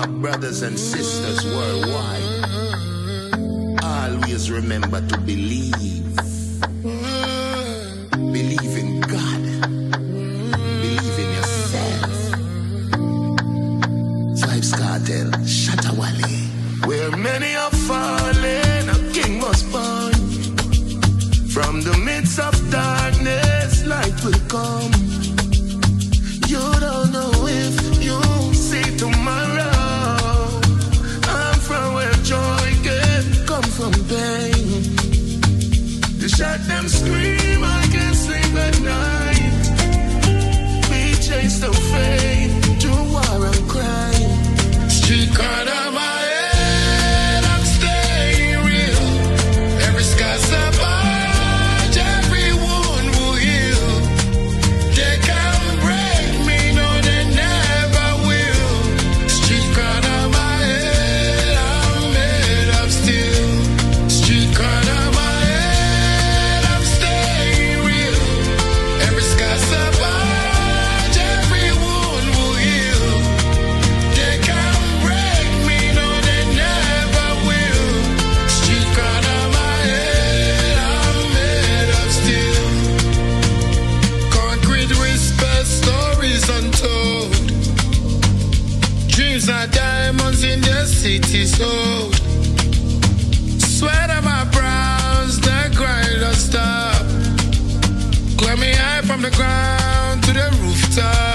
my brothers and sisters worldwide, always remember to believe. Believe in God. Believe in yourself. Vybz Kartel, Shatawale. Where many are falling, a king was born. From the midst of darkness, light will come. You don't know if you see tomorrow. I'm from where joy can come from pain. They shot them scream, I can't sleep at night. We chase the fame to war and crime. Street card on my head, I'm staying real. Every scar's a barge, every wound will heal. They can't break me, no they never will. Street card on my head, I'm made of steel. Street card on my head, I'm staying real. Every scar's a barge, every wound will heal. They can't break me, no they never will. Street card on my head, I'm made of steel. Concrete whisper, stories untold. Dreams are diamonds in the city sold. Sweat on my brows, the grind don't stop. Climb me high from the ground to the rooftop.